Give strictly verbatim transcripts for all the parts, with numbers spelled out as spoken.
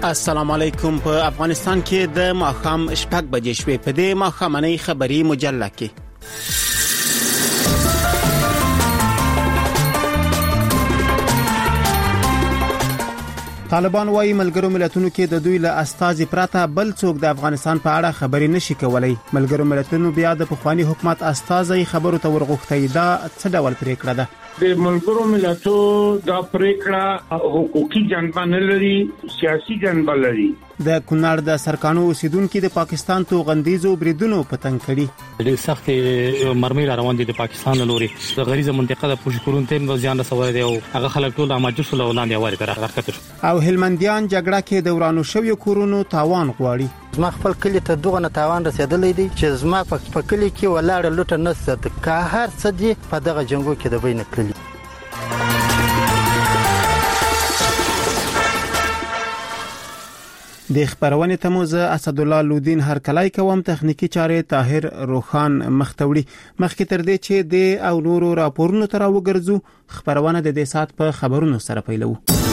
السلام علیکم. په افغانستان کې د ماښام شپږ بجې شوې. په دې ماښامنۍ خبري مجله کې طالبان وايي ملګرو ملتونو کې د دوی له استازي پراته بل څوک د افغانستان په اړه خبرې نشي کولای. ملګرو ملتونو بیا د پخوانی حکومت استازي خبرو ته ورغوښتي. دا څه ډول پریکړه ده؟ د ملګرو ملتو دا پریکړه حقوقي جنبه نه لري، سیاسي جنبه لري. د کونړ د سرکانو اوسیدونکو د پاکستان توغندیزو بریدونو پتنګ کړي. د سخت مرمۍ روان دي د پاکستان لوري د غریزه منطقه د پوشکورون تیم ځان رسول دي او هغه خلک ټول اماجو شول ولاندې واري تر حرکت او هلمنديان جګړه کې د ورانو شوی کورونو تاوان غواړي. زما خپل کلی ته دغه نه تاوان رسیدلې دي چې زما په کلی کې ولاړ لوټه نسد که هر څه دي په دغه جنگو کې د بین کلی. د خبرونه تموزه اسد الله لودین هر کلای کوم تخنیکی چاره طاهر روخان مختوړي. مخکې تر دې چې د او نورو راپورونو تر وګرځو خبرونه د دې سات په خبرونو سره پیلو.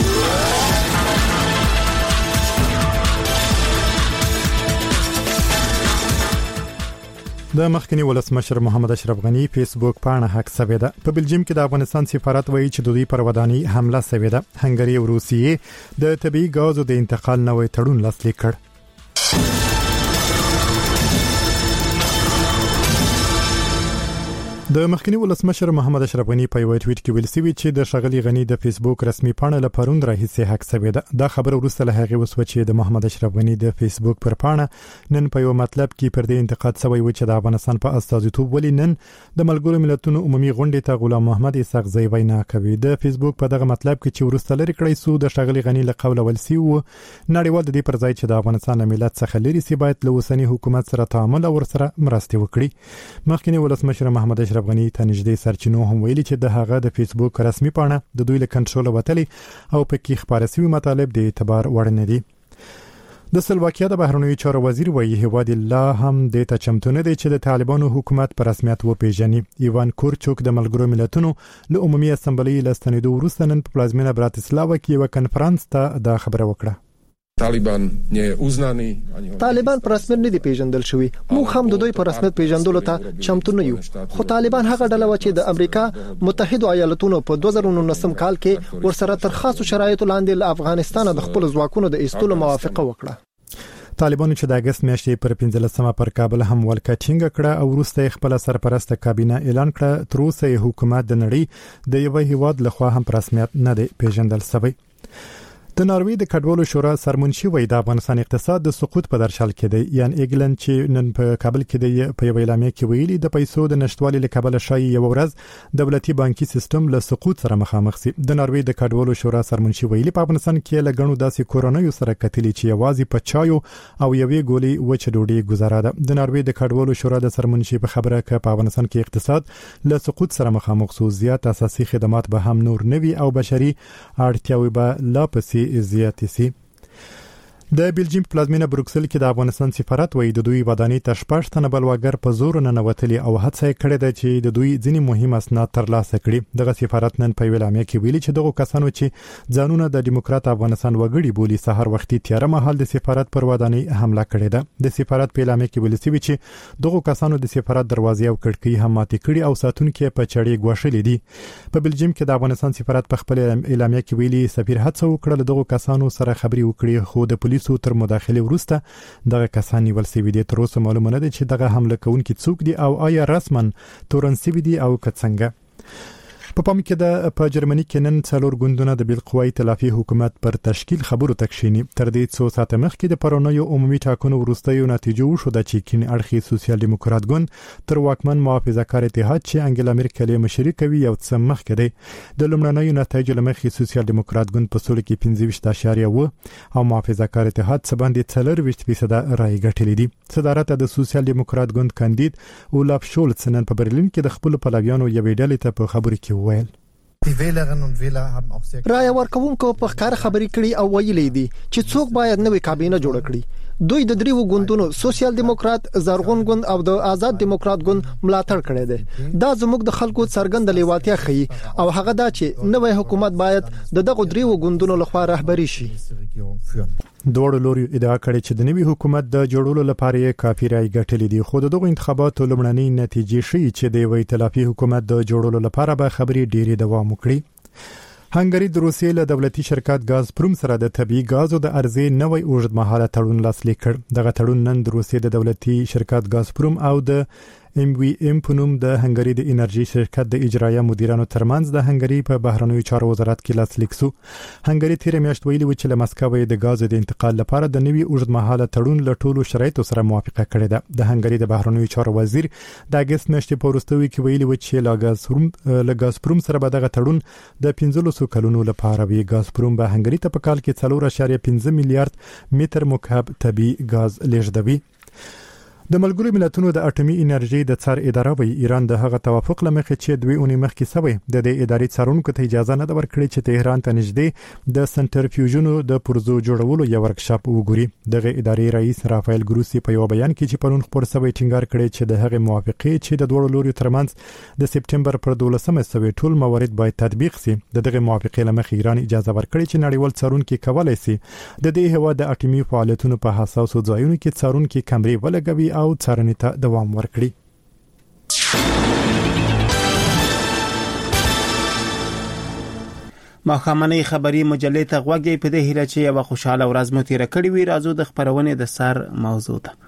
د مخکنی ولسمشر محمد اشرف غنی فیسبوک پاڼه هک شوې ده. په بلجیم کې د افغانستان سفارت وایي چې د دوی پر ودانۍ حمله شوې ده. هنګری او روسیې د طبي غازو د انتقال نوې تړون لاسلیک کړ. د مخکنی ولسمشر محمد اشرف غنی په یو ټویټ کې ویل سوي چې د شغلی غنی د فیسبوک رسمي پاڼه له پروند راهیسې حق شوې ده. دا خبر وروسته له هغه وسو چې د محمد اشرف غنی د فیسبوک پر پاڼه نن په یو مطلب کې پر دې انتقاد شوی و چې د افغانستان په استازیتوب ولې نن د ملګرو ملتونو عمومي غونډې ته غلام محمد اسحاق زئی وینا کوي. د فیسبوک په دغه مطلب کې چې وروسته لري کړی سو د شغلی غنی له قوله ولسی و نړیوال د دې پر ځای چې د افغانستان ملت څخه لري سی باید له اوسنی حکومت سره تعامل او سره مرسته وکړي. مخکنی ولسمشر محمد اشرف غنی ته نږدې سرچینو هم ویلي چې د هغه د فیسبوک رسمي پاڼه د دوی له کنټرول وتلې او پکې خبرې شوی مطالب د اعتبار وړ نه دي. د سلواکیا د بهرنیو چارو وزیر وایي هیواد الله هم د ته چمتو نه دی چې د طالبانو حکومت پر رسمیت وپیژني. ایوان کورچوک د ملګرو ملتونو له عمومي اسمبلی لستنیدو وروسته نن په پلازمینه براتسلاوا کې یو کنفرانس ته دا خبره وکړه. طالبان نه اوزناني طالبان پر رسمیت نه دی پیژندل شوی. موږ هم د دوی پر رسمیت پیژندلو ته چمتو نه یو. خو طالبان هغه ډله و چې د امریکا متحده ایالاتونو په دوه زره نولسم کال کې ورسره تر خاصو شرایطو لاندې له افغانستان د خپل ځواکونو د ایستلو موافقه وکړه. طالبانو چې د اگست میاشتې پر پنځلسمه پر کابل هم ولکه ټینګ کړه او وروسته خپل سرپرست کابینه اعلان کړ. تر اوسه حکومت د نړۍ د یو هیواد لخوا هم پر رسمیت نه دی پیژندل شوی. د ناروی د کډوالو شورا سرمنشي وای د افغانستان اقتصاد د سقوط په درشل کې دی. یان ایګلند چې نن په کابل کې دی په یو اعلامیه کې ویلي د پیسو د نشټوالي له کبله شای یو ورځ دولتي بانکي سیستم له سقوط سره مخامخ سي. د ناروی د کډوالو شورا سرمنشي ویلي په افغانستان کې له غنو داسې کورونیو سره کتلی چې یوازې په چایو او یوې ګولې وچ ډوډۍ گزاره ده. د ناروی د کډوالو شورا د سرمنشي په خبره کې په افغانستان کې اقتصاد له سقوط سره مخامخ سو. زیات اساسي خدمات به هم نور نوي او بشري اړتیاوې به لا پسې زیاتې سي. د بلجیم پلازمینه بروکسل کې د افغانستان سفارت وایي د دوی ودانۍ ته شپږ تنه بلواګر په زور نه نوتلي او هڅه کړې ده چې د دوی ځینې مهم اسناد ترلاسه کړي. دغه سفارت نن په اعلامیه کې ویلي چې دغه کسانو چې ځانونه د دیموکرات افغانستان وګړي بولی سحر وختي تیاره مهال د سفارت پر ودانۍ حمله کړې ده. د سفارت په اعلامیه کې ویل شوی چې دغه کسانو د سفارت دروازې او کړکۍ هم ماتې کړې او ساتونکو په چړې ګوښلې دي. په بلجیم کې د افغانستان سفارت په خپل اعلامیه کې ویلي سفیر هڅه وکړه دغه کسانو سره خبري وکړي خو د پولیسو تر مداخله وروسته دغه کسان نیول شوي دي. تر اوسه معلومه نه ده چې دغه حمله کوونکي څوک دي او آیا رسمن تورن شوي دي او که څنګه. په پام کې د په جرمني کې نن څلور ګوندونه د بالقوه ائتلافي حکومت پر تشکیل خبرو تکشینی. تر دې څو ساعته مخکې د پرونیو عمومي ټاکنو وروستیو نتیجو شو د چیکین اړخي سوسیال دیموکرات ګوند تر واکمن محافظه‌کار اتحاد چې انګلا مرکل مشري کوي یو څه مخکې دی. د لومړنیو نتایجو لمخې سوسیال دیموکرات ګوند په سول کې پنځه ویشت اعشاریه و او محافظه‌کار اتحاد څخه باندې څلور ویشت فیصد رای ګټلې دي. صدارت د سوسیال دیموکرات ګوند کاندید اولاف شولز نن په برلین کې د خپل پلویانو یوې ډلې ته په خبرو کې وویل رای ورکوونکو په ښکار خبرې کړي او ویلي دي چې څوک باید نوې کابینه جوړ کړي. دوی د دریو ګوندونو سوسیال دیموکرات، زرغون ګوند او د آزاد دیموکرات ګوند ملاتړ کړی دی. دا زموږ د خلکو څرګند لیوالتیا ښيي او هغه دا چې نوې حکومت باید د دغه دریو ګوندونو لخوا رهبري شي. دوړ لوري ادعا کړې چې د نوي حکومت د جوړولو لپاره یې کافي رای ګټلې دي، خو دغه انتخاباتو لمړنۍ نتیجې ښیي چې د یو ائتلافي حکومت د جوړولو لپاره به خبرې ډېرې دوام وکړي. هنګری د روسیې له دولتي شرکت غازپروم سره د طبيعي غازو د ارزې نوې اوږد مهاله تړون لاسلیک کړ. دغه تړون نن د روسیې د دولتي شرکت غازپروم او د ام وی ام پونوم د هنګری د انرژي شرکت د اجرایه مدیرانو ترمنځ د هنګری په بهرنیو چارو وزارت کې لاسلیک شو. هنګری تیر میاشت ویلي و چې له مسکو د غازو د انتقال لپاره د نوي اوږد مهاله تړون له ټولو شرایطو سره موافقه کړې ده. د هنګری د بهرنیو چارو وزیر د اگست میاشتې په وروستیو کې ویلي و چې له غازپروم له غازپروم سره به دغه تړون د پنځلس کلونو لپاره وي. غازپروم به هنګری ته په کال کې څلور اعشاریه پنځه میلیارډ متر مکعب طبيعي غاز لیږدوي. د ملګرو ملتونو د اټومي انرژي د څار اداره وی ایران د هغه توافق لمخې چې دوی اونۍ مخکې سوي د دې ادارې څارونکو ته اجازه نه ورکړي چې تهران ته نږدې د سنټرفیوژونو د پرزو جوړولو یو ورکشاپ وګوري. دغه ادارې رئیس رافایل ګروسی په یو بیان کې چې پرون خبر سوي ټینګار کړي چې د هغه موافقه چې د دوه لوري ترمنځ د سپټمبر پر دولسمه سوي ټول موارد باید تطبیق سي. د دغه موافقه لمخې ایران اجازه ورکړي چې نړیوال څارونکو کولای سي د دې هوا د اټومي فعالیتونو په حساسو ځایونو کې څارونکو کمرې ولګوي او څارنې ته دوام ورکړي. ماخامنۍ خبری مجلې ته غوږی په دې هیله چې یو خوشاله ورځ مو تیر کړی وي. راځو د خبرونې د سر موضوع ده.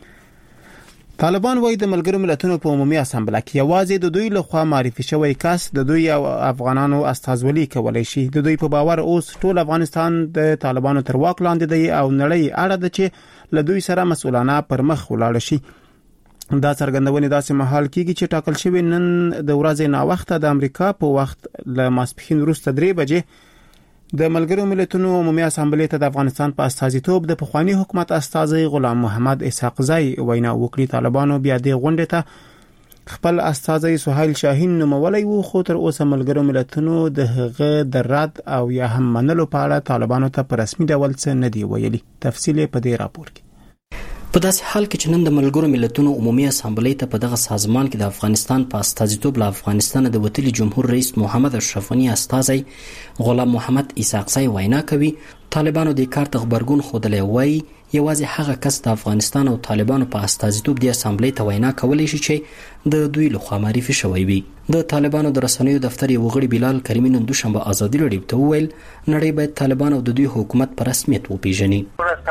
طالبان وايي د ملګرو ملتونو په عمومي اسامبله کې یوازې د دوی لخوا معرفي شوی کس د دوی او افغانانو استازولي کولای شي. د دوی په باور اوس ټول افغانستان د طالبانو تر واک لاندې دی او نړۍ اړه ده چې له دوی سره مسؤلانه پر مخ ولاړ شي. دا څرګندونه داسې مهال کېږي چې ټاکل شوی نن د ورځې نا وخت د امریکا په وخت له ماسپښین وروسته درې بجې د ملګرو ملتونو عمومي اسامبلې ته د افغانستان په استازیتوب د پخوانی حکومت استازي غلام محمد اسحاق زئی وینا وکړي. طالبانو بیا د غونډې ته خپل استازي سهیل شاهین نومولای وو، خو تر اوسه ملګرو ملتونو د هغه د رد او یا هم منلو په اړه طالبانو ته په رسمي ډول څه نه دی ویلي. تفصیل په دې راپور کې. په داسې حال کې چې نن د ملګرو ملتونو عمومي اسامبلې ته په دغه سازمان کې د افغانستان په استازیتوب له افغانستان د وتلي جمهور رئیس محمد اشرف غنی استازی غلام محمد اسحاق زئی وینا کوي، طالبانو د کار ته خبرګون خوده وایي یوازې هغه کس د افغانستان او طالبانو په استازیتوب د اسامبلې ته وینا کولی شي چې د دوی لخوا معرفي شوی وي. د طالبانو د رسنیو دفتر یو غړي بلال کریمی نن دوشنبه ازادي راډیو ته وویل نړۍ باید طالبان او د دوی حکومت په رسمیت وپیژني.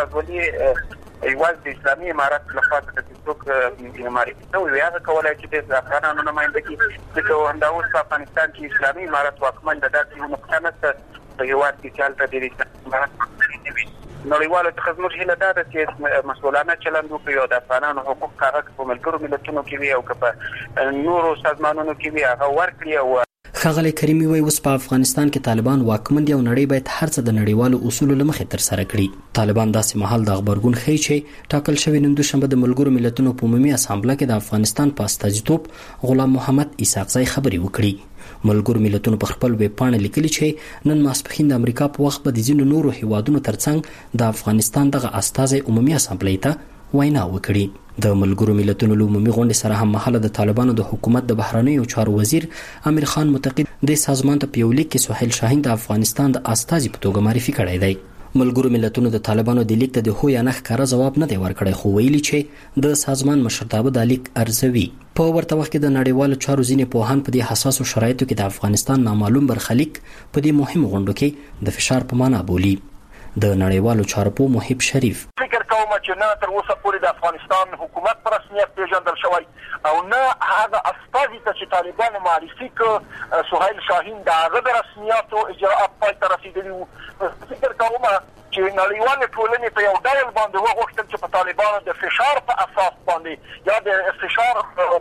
ایواز د اسلامي امارات لخوا د څوک معرفي شوی وي هغه کولای چې د افغانانو نمائندګي چې همداوس په افغانستان کې اسلامي امارات واکمن د داسې یو مقامت په هیواد کې چالت د اسلامي نړیوالو تخزمر هله دا چې مسؤلانه چلند وکړي او د افغانانو حقوق کارک په ملګرو ملتونو کې وي او په نورو سازمانونو کې وي هغه ورکړي. او ښاغلی کریمی وایي اوس په افغانستان کې طالبان واکمن دي او نړۍ باید هر څه د نړیوالو اصولو له مخې ترسره کړي. طالبان داسې مهال د خبرګون ښیي چې ټاکل شوی نن دوشنبه د ملګرو ملتونو په عمومي اسامبله کې د افغانستان په استازیتوب غلام محمد اسحاق زئی خبرې وکړي. ملګرو ملتونو په خپل ویب پاڼه لیکلي چې نن ماسپښین د امریکا په وخت به د ځینو نورو هیوادونو ترڅنګ د افغانستان دغه استازی عمومي اسامبلې ته وینا وکړي. د ملګرو ملتونو عمومي غونډې سره هم مهاله د طالبانو د حکومت د بهرنیو چارو وزیر امیر خان متقی د سازمان ته په یو لیک کې سهیل شاهین د افغانستان د استازي په توګه معرفي کړی دی. ملګرو ملتونو د طالبانو د لیک ته د هو یا نه ښکاره ځواب نه دی ورکړی، خو ویلي چې د سازمان مشرتابه د لیک ارزوي. په ورته وخت کې د نړیوالو چارو ځینې پوهان په دې حساسو شرایطو کې د افغانستان نامعلوم برخلیک په دې مهم غونډو کې د فشار په معنا بولي. د نړیوالو چارو په محب شریف فکر کوم چې نه تر اوسه پورې د افغانستان حکومت پر رسمیت پیژندل شوی او نه هغه استازي چې طالبانو معرفي ک سهیل شاهین د هغه د رسمیاتو اجراءات پای ته رسیدلي وو. فکر کوم چې نړیوال ټولنې په یو ډول باندې وغوښتل چې په طالبانو د فشار په اساس باندې یا د فشار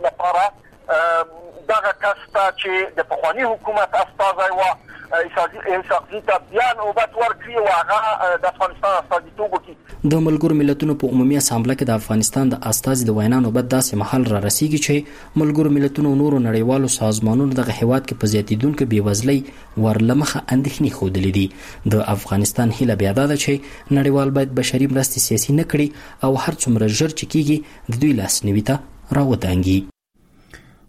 لپاره دغه کس ته چې د پخوانی حکومت استازی و اساسي ته بیان او بات ورکړي او هغه د افغانستان استازیتوب وکړي. د ملګرو ملتونو په عمومي اسامبله کې د افغانستان د استازي د وینا نوبت داسې محل را رسیږي چې ملګرو ملتونو نورو نړیوالو سازمانونو دغه هیواد کې په زیاتیدونکو بېوزلۍ ورلمخه اندېښنې ښودلې دي. د افغانستان هیله بیا دا ده چې نړیوال باید بشري مرستې سیاسي نه کړي او هر څومره ژر چې کېږي د دوی لاسنیوي ته راودانګي.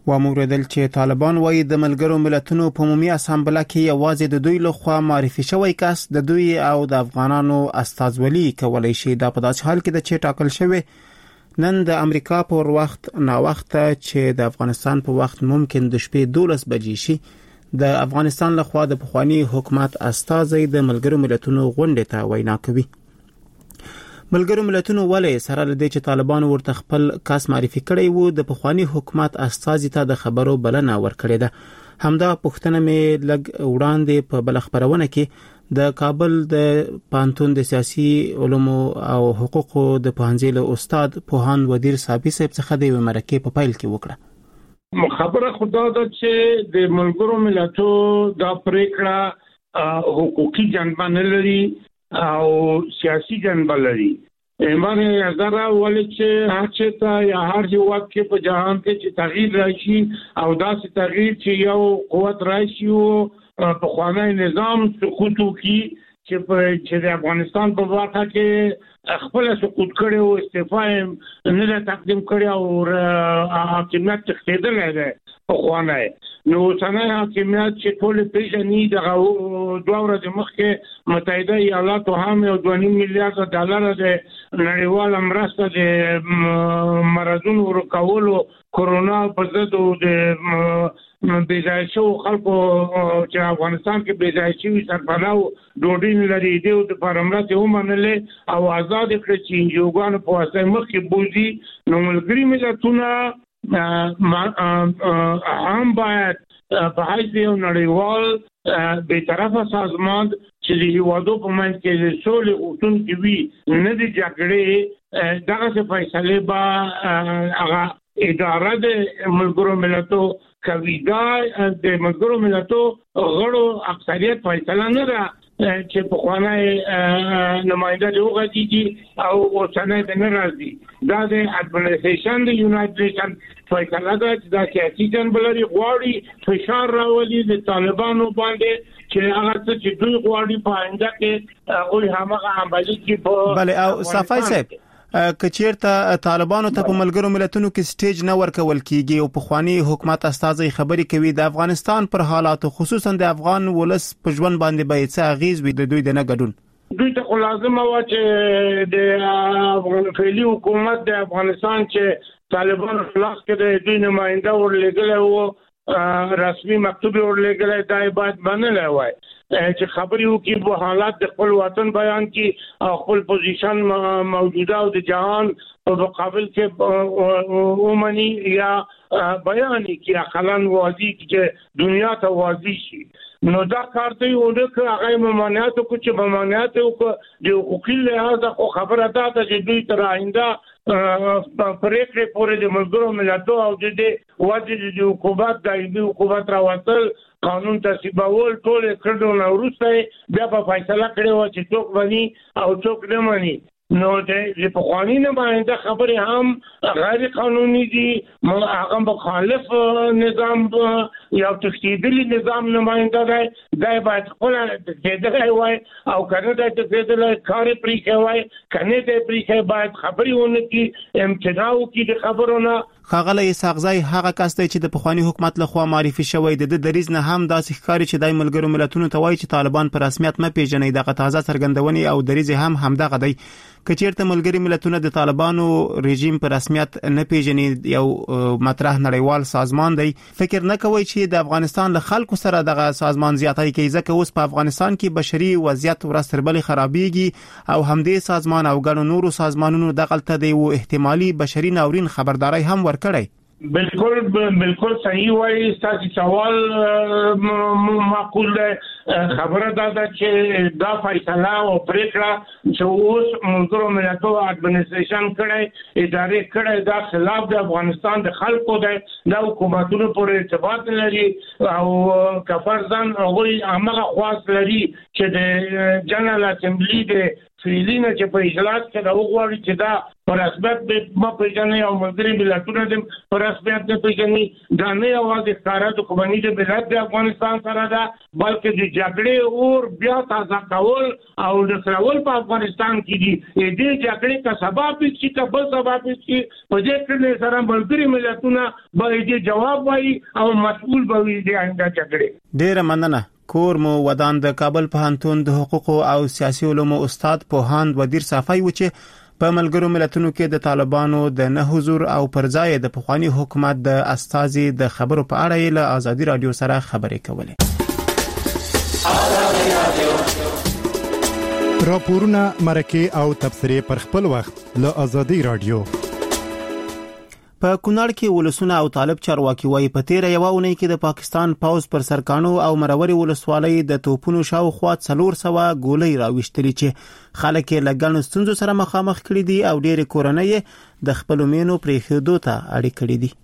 و موردل چې طالبان وایي د ملګرو ملتونو په عمومي اسامبله کې یوازې د دوی لخوا معرفي شوی کس د دوی او د افغانانو استازولي کولای شي. دا په داسې حال کې د چې ټاکل شوی نن د امریکا په وخت نا وخت چې د افغانستان په وخت ممکن د شپې دولس بجې شي د افغانستان لخوا د پخوانی حکومت استازي د ملګرو ملتونو غونډې ته وینا کوي. ملګرو ملتونو ولې سره لدې چې طالبان ورته خپل کس معرفي کړی وو د پخوانی حکومت استازي ته د خبرو بلنه ورکړې ده. همدا پښتنه مې لګ وړاندې په بل خبرونه کې د کابل د پانتون د سیاسي علومو او حقوقو د پوهنځي له استاد پوهان ودیر صاحب صاحب څخه د مرکه په فایل کې وکړه. خبره خدا ده چې د ملګرو ملتو دا پریکړه حقوقي جنبه نه لري او سیاسي جنبه لري. ایمان نظر ولې چې هر څه ته یا هر یو وخت کې په جهان کې چې تغییر راشي او داسې تغییر چې یو قوت راشي او په خوانی نظام سقوط وکړي چې په چې د افغانستان په واقع کې خپل سقوط کړي او استعفا نه تقدیم کړي او حاکمیت تخیدل دی په خوانی. نو څنګه حاکمیت چې ټول پیژني د دوه ورځې مخکې متحده ایالاتو هم یو دوه نیم میلیارډ ډالر د نړیوال مرسته د مرضونو ورکولو کورونا په ضد د بېځای شو خلکو چې افغانستان کې بېځای شوي سرپناه ډوډۍ لري دی د پرمرته ومنلې او آزاد کړي چې انجوګانو په واسطه مخکې بوزي. نو ملګري ملتونه هم باید په حیث یو نړیوال بیطرفه سازمان چې د هیوادو په منځ کې د سولې غوښتونکي وي نه د جګړې دغسې فیصلې به هغه اداره د ملګرو ملتو کوي. دا د ملګرو ملتو غړو اکثریت فیصله نه ده چې په خوانی نماینده دی وغږیږي او اوسنۍ د نه راځي. دا د اډمنسټریشن د یونایټډ نیشن فیصله ده چې دا سیاسي جنبه لري. غواړي فشار راولي د طالبانو باندې چې هغه څه چې دوی غواړي په آینده کې هغه همغه عملي کړي. په بله او صفای صاحب کچیرته طالبانو ته په ملګرو ملتونو کې سټیج نه ورکول کیږي او په خوانی حکومت استازي خبرې کوي د افغانستان پر حالاتو خصوصا د افغان ولس په ژوند باندې به څه اغیز وي د دوی د نه ګډون. دوی ته لازم و چې د افغان فعلی حکومت د افغانستان چې طالبانو خلاص کړي دوی نماینده ورلګل او رسمي مکتوب ورلګل دای باید منل وای چې خبري وکي په حالات د خپل وطن بیان کی او خپل پوزیشن موجوده او د جهان په مقابل کې ومني یا بیان کی خلن واضح چې دنیا ته واضح شي. نو دا کار ته یو د هغه ممانعت کو چې ممانعت کو د حقوقي لحاظ خو خبره ده چې دوی تر آینده پریکړې پورې د ملګرو ملتونو او د وادي د حکومت د حکومت راوستل قانون تصویبول ټول کړو نو وروسته بیا په فیصله کړي و چې څوک ونی او څوک نه ونی. نو د پخوانی نه باندې خبره هم غیر قانوني دي. هغه مخالف نظام یا تشدیدي نظام نماینده دی دا باید خپل دغه وای او کنه د دغه کار پرې کوي کنه د پرې باید خبري ونه کی امتناع کی د خبرونه. خاغله اسحاقزای هغه کس دی چې د پخوانی حکومت لخوا معرفي شوی د دریز نه هم داسې ښکاري چې د ملګرو ملتونو ته وایي چې طالبان پر رسمیت نه پیژني. دغه تازه څرګندونې او دریز هم همدغه دی. کچیرته ملګری ملتونه د طالبانو رژیم پر رسمیت نه پیژني یو مطرح نړیوال سازمان دی. فکر نه کوي چې د افغانستان له خلکو سره دغه سازمان زیاتای کوي ځکه اوس په افغانستان کې بشري وضعیت ورستربل خرابېږي او همدې سازمان او ګڼو نورو سازمانونو دغلته دی او احتمالي بشري ناورین خبرداري هم ورکړي. بالکل بالکل صحیح وایي. تاسو سوال معقول ده. خبره ده چې دا فیصله او پریکړه چې اوس ملګرو ملتونو اډمنسټریشن کړي ادارې کړي دا خلاف د افغانستان د خلکو ده. دا حکومتونو پورې ارتباط لري او کفرزان هغه هغه خواص لري چې د جنرال اسمبلی د فعلینا چې په اجلاس کې دا وغواړي چې دا پر اسباب به ما پیژنې او ملګری ملتونه د پر اسباب نه پیژنې دا نه یوازې ښکارا د قومي د ملت د افغانستان سره ده بلکې د جګړې اور بیا تازه کول او د خلول په افغانستان کې دي دې جګړې کا سبب چې کا بل سبب چې په دې کې سره ملګری ملتونه به دې جواب وایي او مسؤل به وي د آینده جګړې. ډیره مننه. کور مو ودان د کابل پوهنتون د حقوقو او سیاسي علومو استاد پوهاند ودیر صافی و چې په ملګرو ملتونو کې د طالبانو د نه حضور او پرځای د پخوانی حکومت د استازي د خبرو په اړه له ازادي رادیو سره خبرې کولې. راپورونه مرکه او تبصرې پر خپل وخت له ازادي رادیو. په کونړ کې ولسونه او طالب چارواکي وايي په تیر یو اونۍ کې د پاکستان پاوز پر سرکانو او مروري ولسوالۍ د توپونو شاوخوا څلور سوه ګولۍ راوښتلې چې خلک یې لګن ستونزو سره مخامخ کړي دي او ډېر کورنۍ د خپل مینو پرېښودو ته اړ کړي دي.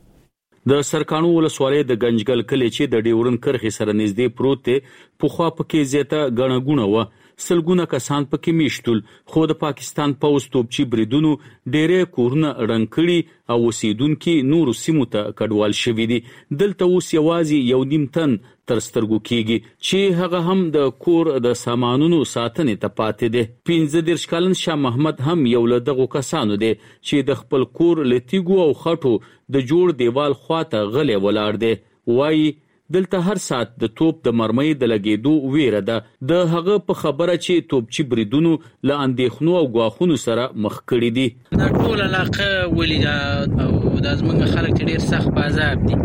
د سرکانو ولسوالۍ د گنجګل کلی چې د ډیورن کرخي سره نږدې پروت دی په خوا پکې زیاته غڼه غونه و سلګونه کسان پکې میشتل خو د پاکستان پوز توپچی بریدونو ډېرې کورونه رنګ کړي او اوسیدونکو نورو سیمو ته کډوال شوي دي. دلته اوس یوازې یو نیم تن تر سترګو کېږي چې هغه هم د کور د سامانونو ساتنې ته پاتې دي. پنځه دېرش کلن شاه محمد هم یو له دغو کسانو دی چې د خپل کور له تیږو او خټو د جوړ دیوال خواته غلی ولاړ دی. وایي دلته هر سات د توپ د مرمۍ د لګېدو ویره ده. د هغه په خبره چې توپچی بریدونو له اندېښنو او غواخونو سره مخ کړي دي. دا ټول علاقه ولیدا او د زمونږ خلک ډېر سخت په عذاب دي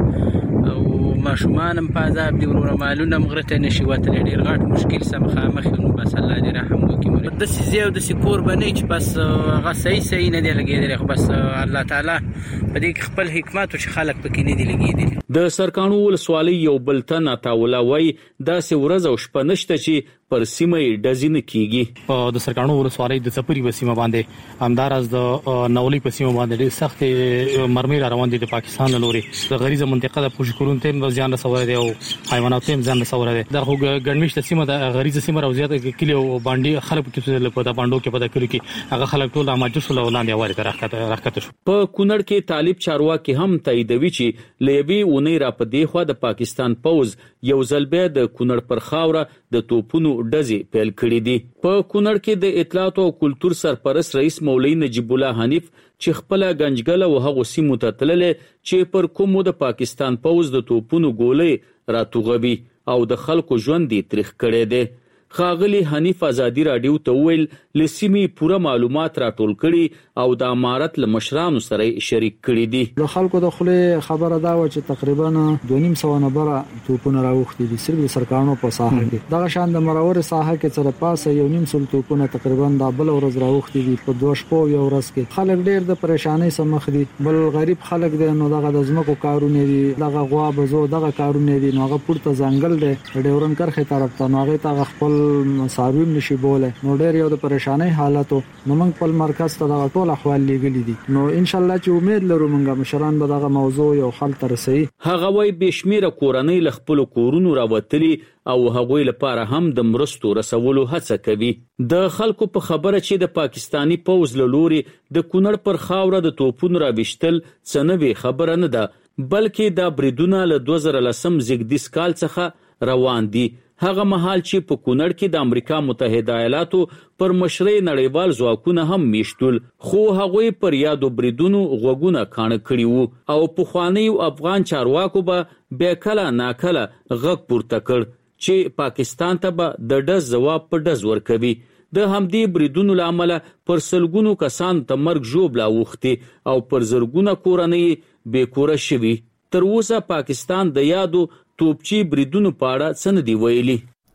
او ماشومان هم په عذاب دي ورونه مالونه مغرته نشي وتلی ډېر غټ مشکل سره مخامخ یو بس الله دې رحم وکړي. داسې ځای او داسې کور به نه چې بس هغه صحیح صحیح نه دی لګېدلی خو بس الله تعالی په دې کې خپل حکمت چې خلک پکې نه دي لګېدلي. د سرکانو ولسوالۍ یو بل تن عطاوله وایي داسې ورځ او شپه نشته چې پر سیمه ډزې نه کیږي. په د سرکانو ولسوالۍ د څپري په سیمه باندې همداراز د نولې په سیمه باندې ډېر سخت مرمۍ را روان دي د پاکستان له لوري. د غریزه منطقه د پوشکرون ته ځان رسوي دي او حیوانات هم ځان رسوي دي. د ګڼمشت سیمه د غریزه سیمه او زیاته کلی او باندې خلک کې په د باندو کې په د کلی کې هغه خلک ټول اماجو شو لاندې واره ترخته راکته شو. په کونړ کې طالب چارواکي هم تاییدوي چې لیبي اونۍ را په دی خو د پاکستان پوز یو ځل بیا د کونړ پر خاوره د توپونو ډزې پیل کړې دي. په کونړ کې د اطلاعات او کلتور سرپرست رئیس مولوی نجیب الله حنیف چې خپل گنجګل او هغه سیمو ته تللې چې پر کومو د پاکستان پوز د توپونو ګولې راتوغوي او د خلکو ژوند دي تاریخ کړي دي. خاغلی حنیف ازادي رادیو ته ویل لسیمي پوره معلومات راټول کړي او د امارت له مشرانو سره شریک کړي دي. د خلکو د خله خبره دا و چې تقریبا دوه نیم سوه نفر توپونه راوختي دي صرف د سرکانو په ساحه کې. دغه شان د مرور ساحه کې سره پاسه یو نیم سل توپونه تقریبا د بل ورځ راوختي دي په دوه شپو یو ورځ کې. خلک ډېر د پریشانۍ سره مخ دي. بل غریب خلک دي نو دغه د زمکو کارونه دي دغه غوا بزو دغه کارونه دي نو هغه پورته ځنګل دی ډیورن کرخه طرف ته نو هغه ته خپل مساویم نشي بوله نو ډېر یو د پریشانۍ حالاتو نو موږ په مرکز ته دا ټول احوال لګلې دي نو ان شاء الله چې امید لرو موږ مشران به دغه موضوع یو حل ترسي. هغه وای بشمیره کورنۍ ل خپل کورونو راوتلي او هغوی لپاره هم د مرستو رسولو هڅه کوي. د خلکو په خبره چې د پاکستانی پوز له لوري د کونړ پر خاوره د توپونو راوښتل څنوي خبره نه ده بلکې دا بریدونه له دوه زره لسم زیږدیز کال څخه روان دي. هغه مهال چې په کونړ کې د امریکا متحده ایالاتو پر مشرۍ نړیوال ځواکونه هم میشتول خو هغوی پر یادو بریدونو غوګونه کانه کړي وو او په خوانی افغان چارواکو به بیا کله ناکله غږ پورته کړ چې پاکستان ته به د ډز جواب په ډز ورکوي. د همدې بریدونو لامل پر سلګونو کسان ته مرګ ژوبلا وختي او پر زرګونه کورنۍ بې کوره شوي. تر اوسه پاکستان د یادو توپچی بریدونو پاړه څه دی ویلي.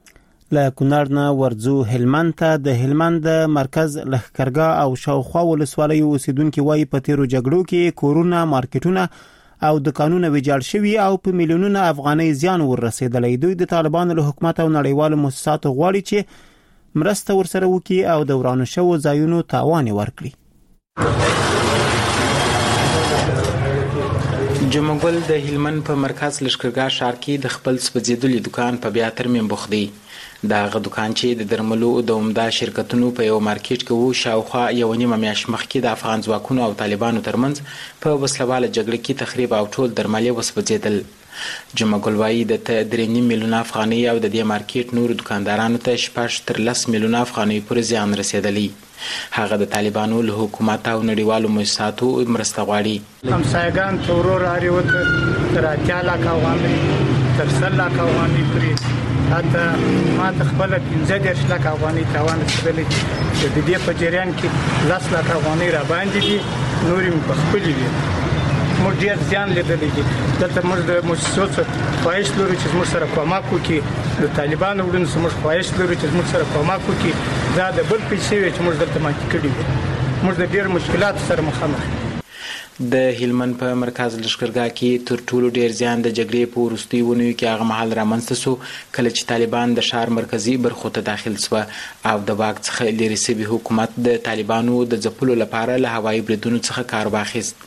له کونړ نه ورځو هلمند ته. د هلمند مرکز لښکرګاه او شاوخوا ولسوالۍ اوسیدونکو وايي په تیرو جګړو کې کورونه مارکیټونه او دکانونه ویجاړ شوي او په میلیونونو افغانۍ زیان ورسېدلی. دوی د طالبانو له حکومت او نړیوالو مؤسساتو غواړي چې مرسته ورسره وکړي او د ورانو شوو ځایونو تاوان ورکړي. جمعګل د هلمند په مرکز لشکرګاه ښار کې د خپل سپځېدلي دکان په بیا ترمیم بوخدي. دغه دکان چې د درملو د عمده شرکتونو په یو مارکیټ کې وو، شاوخوا یو نیمه میاشت مخکې د افغان ځواکونو او طالبانو ترمنځ په وسلواله جګړه کې تخریب او ټول درمل یې وسوځېدل. جمعګل وایي د درې نیم میلیونه افغانۍ او د دې مارکیټ نور دکاندارانو ته شپږ تر لس میلیونه افغانۍ پورې زیان رسېدلی. هغه د طالبانو له حکومت او نړیوالو مؤسساتو مرسته غواړي. همسایگان ته ورور اړ وته تر اتیا لاکه افغانۍ تر سل لاکه افغانۍ پورې، حتی ما ته خپل پنځه دېرش لاکه افغانۍ تاوان رسېدلی چې د دې په جریان کې لس لاکه افغانۍ را باندې دي، نورې مې په خپلې وي. موږ ډېر زیان لیدلی دي. دلته موږ د مؤسسو څخه خواهش لرو چې موږ سره کومک وکړي، د طالبانو وړاندې موږ خواهش لرو چې موږ سره کومک وکړي. دا د بل پیسې وي چې موږ دلته ماتې کړي دي. موږ د ډېر مشکلاتو سره مخامخ یو. د هلمند په مرکز لشکرګاه کې تر ټولو ډیر زیان د جګړې په وروستي ونیو کې هغه مهال رامنځته سو کله چې طالبان د ښار مرکزی برخو ته داخل سو او د واک څخه لري سوي حکومت د طالبانو د ځپلو لپاره له هوایي بریدونو څخه کار واخیست.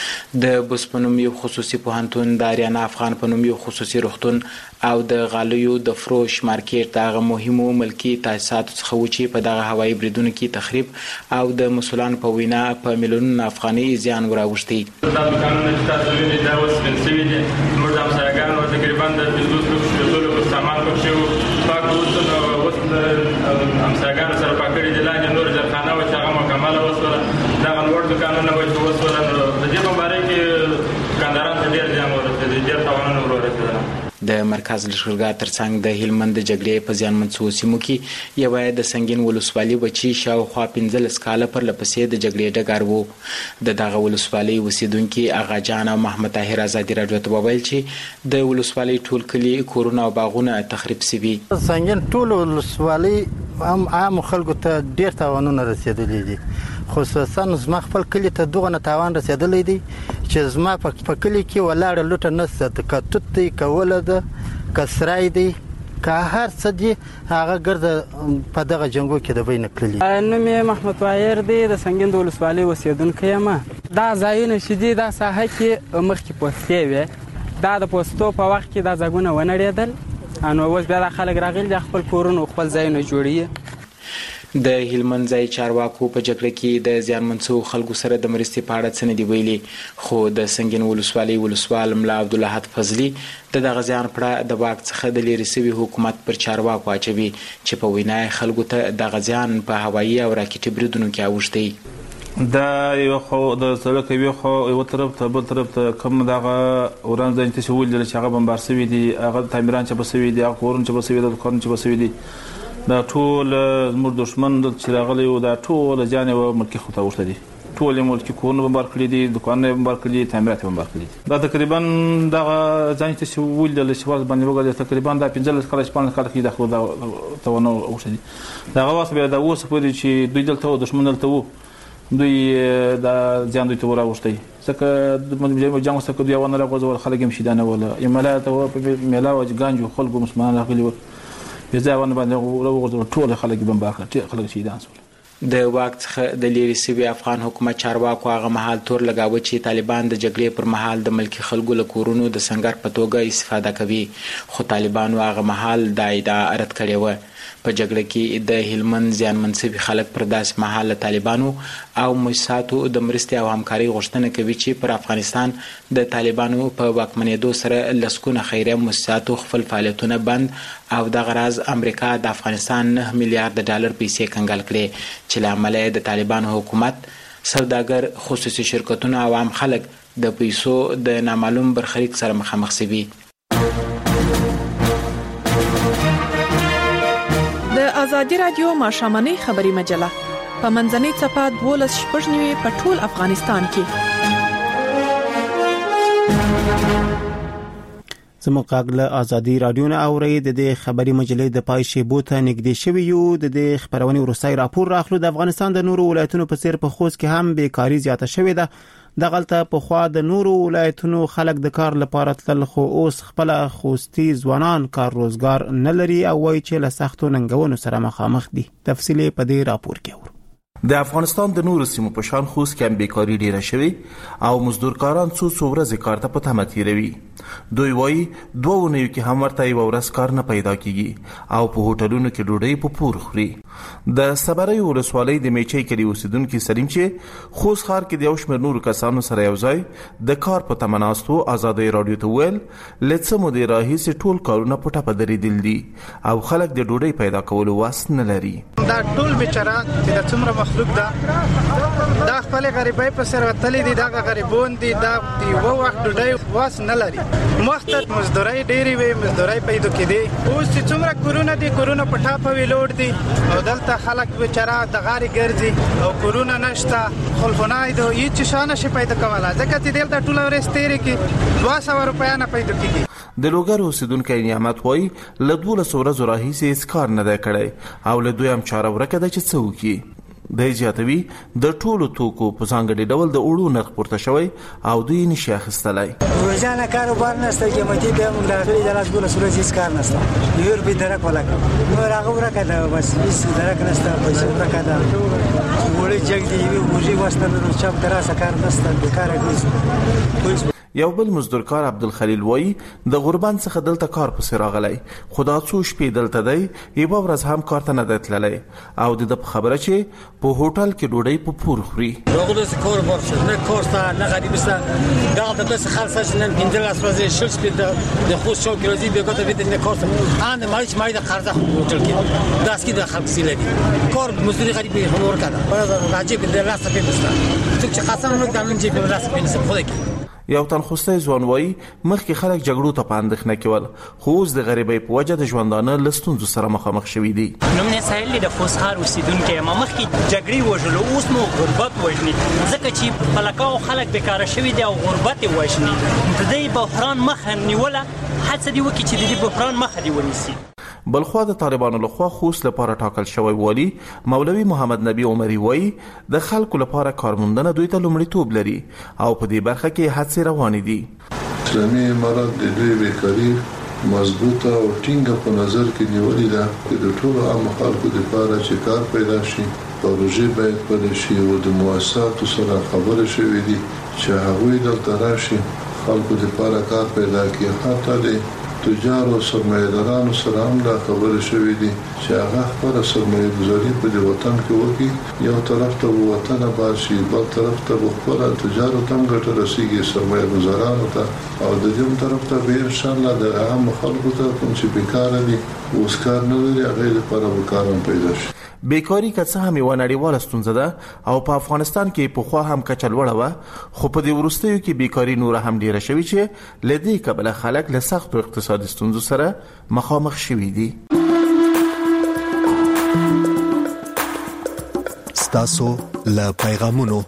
د بوس په نوم یو خصوصي پوهنتون، د اریانا افغان په نوم یو خصوصي روغتون او د غالیو د فروش مارکیټ دغه مهمو ملکی تاسیساتو څخه و چې په دغه هوایي بریدونو کې تخریب او د مسولان په وینا په میلیونونو افغانۍ زیان وراوښتي. دا دکانونه چې تاسو وینئ دا اوس بند شوي دي. موږ د همسایګانو تقریبا د پنځوس لکو شپېتو سامان پکښې وو، پاک اوس اوس همسایګانو سره پاک کړي دي. لاندې نور جرخانه وه چې هغه مکمله وسوله، دغه لوړ دکانونه وه چې وسوله. نو د دې په باره کې دکاندارانو ته ډېر زیان ورسېدی، ډېر تاوانونه ور ورسېدل. د مرکز لشکرګاه ترڅنګ د هلمند د جګړې په زیانمنڅو سیمو کې یو د سنگین ولسوالۍ بچي شاوخوا پنځلس کاله پر لپسې د جګړې ډګر وو. د دغه ولسوالۍ اوسیدونکي اغا جان او محمد طاهر ازادي راډیو ته وویل چې د ولسوالۍ ټول کلي، کورونه او باغونه تخریب شوي. سنگین ټول ولسوالۍ هم عام خلکو ته ډیر تاوانونه رسېدلي دي، خصوصا زما خپل کلی ته دغه تاوان رسېدلی دی چې زما په کلی کې ولاړه لوټه نشته، که توت دی، که وله ده، که سرای دی، که هر څه دی، هغه ګرده په دغه جنګو کې د بین کړلي. نوم یې محمد طاهر دی، د سنگین د ولسوالۍ اوسېدونکی یم. دا ځایونه چې دي دا ساحه کې مخکې پوستې وې، دا د پوستو په وخت کې دا ځایونه ونړېدل، نو اوس بیا دا خلک راغلي دي خپل کورونه خپل ځایونه جوړوي. د هلمند ځای چارواکو په جګړه کې د زیانمنڅو خلکو سره د مرستې په اړه څه نه دي ویلي، خو د سنگین ولسوالۍ ولسوال ملا عبدالحد فضلي د دغه زیان پړه د واک څخه د لرې سوي حکومت پر چارواکو اچوي چې په وینا یې خلکو ته دغه زیان په هوایي او راکټي بریدونو کې اوښتی. دا یو خو د سړک یو خو یو طرف ته بل طرف ته کوم دغه وران ځای ته شول چې هغه بمبار شوي دي، هغه تعمیران چې بسوي دي، هغه کورونه چې بسوي دي، دکان چې بسوي دي، دا ټول زموږ دشمن چې راغلی و دا ټول ځان یې ملکي خوا ته اوښتي دي. ټول یې ملکي کورونه بمبار کړي دي، دکانونه یې بمبار کړي دي، تعمیرات یې بمبار کړي دي. دا تقریبا دغه ځان چې ولیدل چې ورځ باندې وګورئ تقریبا دا پنځلس کاله شپاړس کاله کې داخله دا تاوان اوښتي دي. دغه وخت بیا دا اوس پورې چې دوی دلته و، دشمن دلته و، دوی دا زیان دوی ته وراوښتی، ځکه جنګ څخه دوی ونه راغورځول، خلک یې مشیدانه ایماله ته په میله و ګانجو خلکو مسلمانان راغلي و، بځایونه باندې وروغورځول، ټول خلک بمبار کړل، ټول خلک شهیدان شول. د واک څخه د لرې سوي افغان حکومت چارواکو هغه مهال تور لګاوه چې طالبان د جګړې پر مهال د ملکي خلکو له کورونو د سنګر په توګه استفاده کوي، خو طالبانو هغه مهال دا ادعا رد کړې وه. په جګړه کې د هلمند زیانمن شوي خلک پر داسې مهال له طالبانو او مؤسساتو د مرستې او همکارۍ غوښتنه کوي چې پر افغانستان د طالبانو په واکمنېدو سره لسګونه خیریه مؤسساتو خپل فعالیتونه بند او دغه راز امریکا د افغانستان نه میلیارډ ډالر پیسې کنګال کړي چې له امله د طالبانو حکومت، سوداګر، خصوصي شرکتونه او عام خلک د پیسو د نامعلوم برخلیک سره مخامخ شوي. د ازادي رادیو ماښامنۍ خبري مجله په منځنۍ صفحه دولس شپږ نیوي په ټول افغانستان کې. زموږ غږ له ازادي رادیو نه اورئ. د دې خبري مجلې د پای شیبو ته نږدې شوي یو. د دې خبرونې وروستی راپور راخلو. د افغانستان د نورو ولایتونو په څیر په خوست کې هم بیکاري زیاته شوې ده. دغلته په خوا د نورو ولایتونو خلک د کار لپاره تل، خو اوس خپل خوستي ځوانان کار روزګار نه لري او وایي چې له سختو ننګونو سره مخامخ دي. تفصیل په دې راپور کې اورو. د افغانستان د نورو سیمو په شان خوست کې هم بیکاري ډیره شوې او مزدورکاران څو څو ورځې کار ته په تمه تیروي. دوی وایي دوه اونیو کې هم ورته یوه ورځ کار نه پیدا کیږي او په هوټلونو کې ډوډۍ په پور خوري. د صبرۍ ولسوالۍ د میچۍ کلي اوسیدونکي سلیم چې خوست ښار کې د یو شمېر نورو کسانو سره یو ځای د کار په تمه ناست و، ازادۍ راډیو ته وویل له څه مودې راهیسې ټول کارونه په ټپه درېدلي دي او خلک د ډوډۍ پیدا کولو وس نه لري. دا ټول بیچاره چې د څومره مخلوق ده دا خپل غریبۍ په سر وتلي دي، دا غریبون دي، دا د یو وخت ډوډۍ واس نه لري. مختت مزدورۍ ډېرې وي، مزدورۍ پیدا کېدې. اوس چې څومره کورونه دي کورونه په ټاپه ویلوړ دي او دلته خلک بیچاره د غارې ګرځي او کورونه نشته، خلفونای دي هیڅ شي نشي پیدا کولی ځکه چې دلته ټوله ورځ تېرې کړي دوه سوه روپۍ نه پیدا کېږي. د لوګر اوسیدونکی نعمت وایي له دولسو ورځو راهیسې هېڅ کار نه دی کړی او له دوی هم چاره ورکه ده چې څه وکړي. دی زیاتوي د ټولو توکو په ځانګړي ډول د اوړو نرخ پورته شوی او دوی نشي اخیستلی. روزانه کاروبار نشته، قیمتي بیا موږ راغلي د لاس دولس ورځې هېڅ کار نشته، یو روپۍ درک ولګوي نور هغه ورکه ده، بس هېڅ درک نشته، پیسې ورکه ده، وړې جګ دي، یوې وږې وسته لرو چپ د راسه کار نشته، بېکاره ګرځي. یو بل مزدورکار عبدالخلیل وایي د غربان څخه دلته کار پسې راغلی خو دا څو شپې دلته دی یوه ورځ هم کار ته نه دی تللی او د ده په خبره چې په هوټل کې ډوډۍ په پور خوري. راغلو کاروبار شد، نه کار شته نه غریب شته، دغه داسې خلک شته نن پنځلس ورځې شل شپې د خوست چوک کې راځي بېګا ته ویدل نه کار شته، ان مایچ مای د قرضه هوټل کې داس کې د خلک سیله دي کار مزدوري غریب خور کړه راځي په لاس په پستا څوک چې خاصه نو د نن چې په لاس په نسب خو کې. یو تن خوستی ځوان وایي مخکې خلک جګړو ته په اندېښنه کې ول خو اوس د غریبۍ په وجه د ژوندانه له ستونزو سره مخامخ شوي دي. نوم یې سهیل دی، د خوست ښار اوسېدونکی یم. مخکې جګړې وژلو، اوس مو غربت وژني ځکه چې پلکاو خلک بیکاره شوي دي او غربت یې وژني. د دې بحران مخه نیوله، هڅه دې وکړي چې د دې بحران مخه دې ونیسي. بلخوا د طالبانو لخوا خوست لپاره ټاکل شوی والی مولوي محمد نبی عمري وایي د خلکو لپاره کارموندنه دوی ته لومړیتوب لري او په دې برخه کې هڅې روانې دي. اسلامي امارات د دوی بیکاري مضبوطه او ټینګه په نظر کې نیولې ده د ټولو عامه خلکو لپاره چې کار پیدا شي، پروژې باید پیدا شي او د مؤسساتو سره خبرې شوې دي چې هغوی دلته راشي خلکو لپاره کار پیدا کړي. حتی د تجارو سرمایه‌دارانو سره هم دا خبرې شوې دي چې هغه خپله سرمایه ګذاري په دې وطن کې وکړي، یو طرف ته به وطن اباد شي، بل طرف ته به خپله تجارو ته هم ګټه رسېږي سرمایه ګذارانو ته، او د دې هم طرف ته به انشاءالله د عامو خلکو ته کوم چې بیکاره دي اوس کار نه لري هغوی لپاره به کار هم پیدا شي. بیکاري که څه هم یوه نړیواله ستونزه ده او په افغانستان کې پخوا هم کچه لوړه وه خو په دې وروستیو کې بیکاري نوره هم ډیره شوې چې له دې کبله خلک له سختو اقتصادي ستونزو سره مخامخ شوي دي. ستاسو له پیغامونو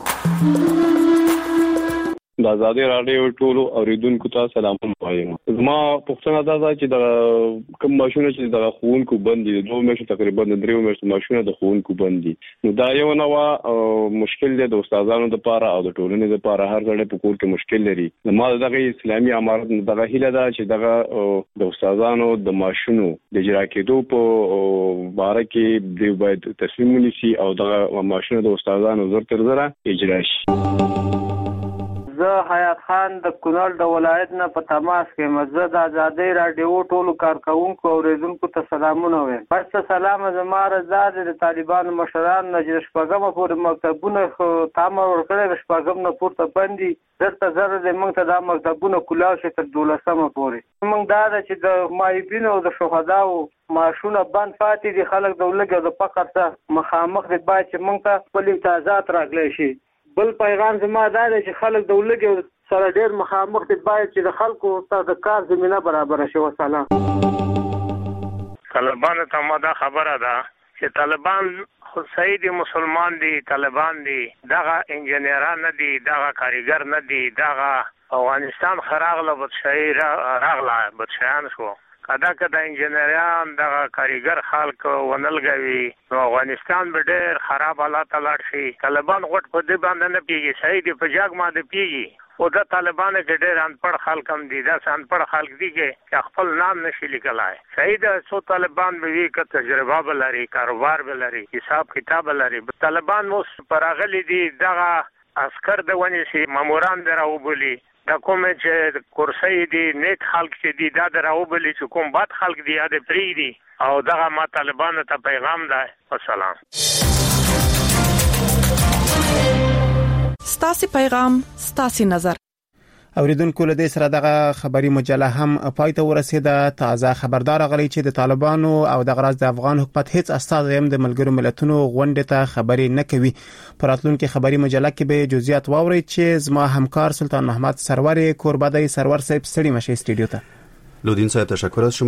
د ازادي راډیو ټولو اوریدونکو ته سلام وایم. زما پوښتنه دا ده چې د کوم ماشونه چې د خوونکو بندي د دوه میاشتو تقریبا د دریو میاشتو ماشونه د خوونکو بندي، نو دا یو نوع مشکل دی د استادانو لپاره او د ټولنې لپاره. هر ځای په کور کې مشکل لري. زما دغه اسلامي امارت دغه هیله ده چې دغه د استادانو د ماشونو د اجرا کېدو په باره کې دوی باید تصمیم ونیسي او دغه ماشونه د استادانو زر تر زره اجرا شي. زه حیات خان د کونړ د ولایت نه په تماس کې مزه د ازادۍ راډیو ټولو کارکونکو او اوریدونکو ته سلامونه وایم. پس سلام زما رضا د طالبانو مشران نه چې شپږمه پورې مکتبونه تامر ورکړي، شپږم نه پورته بندي درته زره د موږ ته دا مکتبونه کولاو شي تر دولسمه پورې. موږ دا ده چې د مایبینو او د شهداو معاشونه بند پاتې دي، خلک د لږ د فقر څخه مخامخ دي، باید چې موږ ته خپل امتیازات راغلی شي. بل پیغام زما دا دی چې خلک د لږ سره ډېر مخامخ دي، باید چې د خلکو ته د کار زمینه برابره شي. وسلام. طالبانو ته ما دا خبره ده چې طالبان خو صحیح دي، مسلمان دي، طالبان دي، دغه انجینران نه دي، دغه کاریګر نه دي، دغه افغانستان خراغله بدشاهي راغله بدشاهان شو کدا کدا انجینران دغه کاریګر خلک ونلګوي نو افغانستان به ډېر خراب حالات لاړ شي. طالبان غټ په دې باندې نه پیږي، صحیح دي په جګ باندې پیږي او د طالبانو کې ډېر انپړ خلک هم دي دا انپړ خلک دي چې خپل نام نشي لیکلای صحیح ده سو طالبان به وی ک تجربه بلري کاروبار بلري حساب کتاب بلري طالبان مو پراغلي دي دغه عسكر د ونی سي ماموران دراوبلي دا کوم چې کورسي دي نیک خلک چې دي دا دراوبلي چې کوم بد خلک دي د پری دي او دغه ما طالبانو ته پیغام ده والسلام ستاسي پیغام ستاسي نظر اوریدونکو له دې سره دغه خبري مجله هم پای ته ورسېده تازه خبردار غلي چې د طالبانو او د غراض د افغان حکومت هیڅ استاد هم د ملګرو ملتونو غونډه ته خبري نه کوي پراتلونکو خبري مجله کې به جزئیات واوري چې زما همکار سلطان محمد سرور کوربدای سرور صاحب ستړي مشه استودیو ته لودین صاحب تشکر از شما